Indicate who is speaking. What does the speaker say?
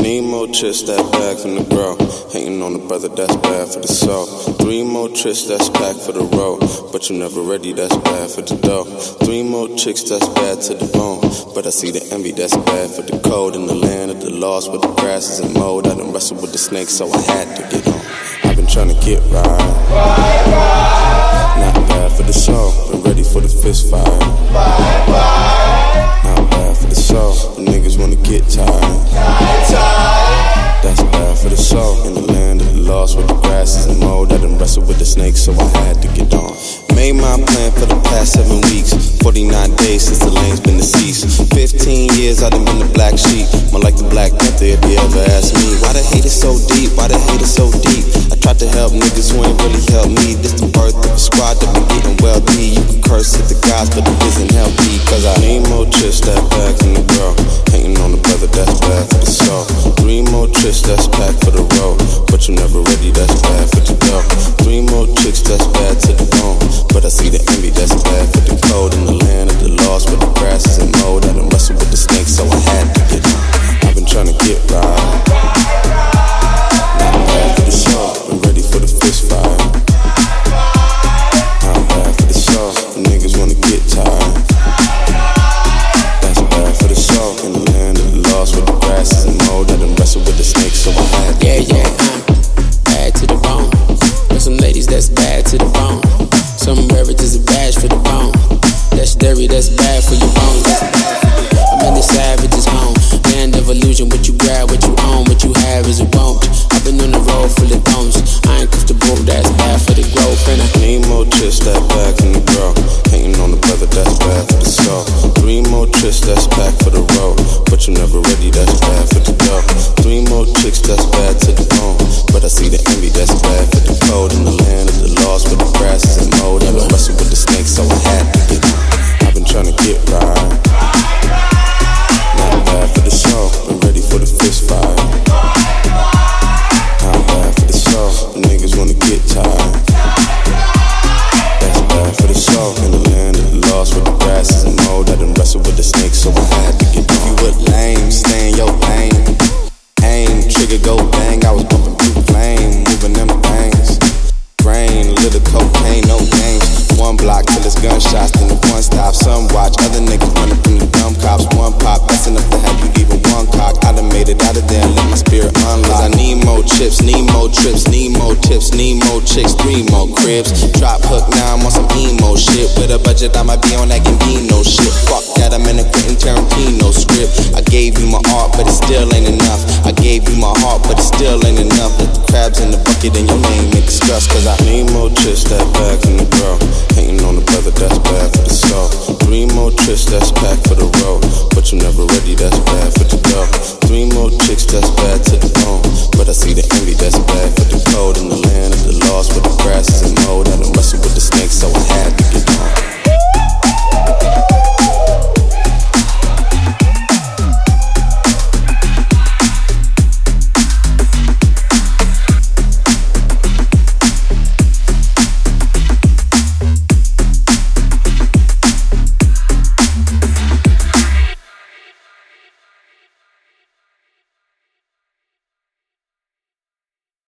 Speaker 1: Need more trips, that bag from the bro. Hating on the brother, that's bad for the soul. 3 more trips, that's back for the road. But you never ready, that's bad for the dough. 3 more chicks, that's bad to the bone. But I see the envy, that's bad for the cold. In the land of the lost, where the grass is in mold. I done wrestled with the snake, so I had to get on. I've been trying to get right. Not bad for the soul, been ready for the fist fight. Not bad for the soul, the niggas wanna get tired. That's bad for the soul. In the land of the lost, where the grass is in mold. I done wrestled with the snake, so I had to get on. Made my plan for the past 7 weeks. 49 days since the lane's been deceased. 15 years I done been the black sheep. More like the Black Panther if you ever ask me. Why the hate is so deep? Why the hate is so deep? I tried to help niggas who ain't really helped me. This the birth of a squad that been getting wealthy. You can curse at the guys, but it isn't healthy. Cause I need more trips, that bag from the bro. Hating on the brother, that's bad for the soul. 3 more trips, that's packed for the road. But you never ready, that's bad for the dough. 3 more chicks, that's bad to the bone. But I see the envy, that's bad for the cold. In the land of the lost, where the grass is in mold. I done wrestled with the snake, so I had to get on. I've been trying to get right. Not bad for the soul, been ready for the fist fight. Not bad for the soul, the niggas wanna get tired. That's bad for the soul. In the land of the lost, where the grass is in mold. I done wrestled with the snake, so I had to get on.
Speaker 2: Bad to the bone. There's some ladies that's bad to the bone. Some wear it as a badge for the bone. Legendary, that's bad for your bones. I'm in the savage's home. Land of illusion, what you grab, what you own, what you have is a won't. I've been on the road full of bones. I ain't comfortable, that's bad for the growth. And I
Speaker 1: need more trips, that bag from the bro. Hating on the brother, that's bad for the soul. 3 more trips, that's packed for the road. But you never ready, that's bad for the dough. 3 more chicks, that's bad to the bone. But I see the envy, that's bad for the cold. In the land of the lost, where the grass is in mold. I done wrestled with the snake, so I had to get on. I've been trying to get right. Not bad for the soul, been ready for the fist fight. Not bad for the soul, the niggas wanna get tired. That's bad for the soul. In the land of the lost, where the grass is in mold. I done wrestled with the snake, so I had to get on. If you would lame, stay in your lane. Aim, trigger, go bang. I was bumping through flame, moving them things. Brain, little cocaine, no games. 1 block till it's gunshots, then the 1 stop. Some watch, other niggas running from the dumb cops. 1 pop, that's enough to have you leaving 1 cock. I done made it out of there and let my spirit unlock. Cause I need more chips, need more trips, need more tips, need more chicks, 3 more cribs. Drop hook, now I'm on some emo shit. With a budget, I might be on that Gambino shit. Fuck that, I'm in a Quentin Tarantino script. I gave you my art, but it still ain't enough. I gave you my heart, but it still ain't enough. Let the crabs in the bucket and your name make it stress. Cause I need more trips, that bag from the bro. Hating on the brother, that's bad for the soul. 3 more trips, that's packed for the road. But you never ready, that's bad for the dough. 3 more chicks, that's bad to the bone. But I see the envy, that's bad for the cold. In the land of the lost, where the grass is in mold. I done wrestled with the snake, so I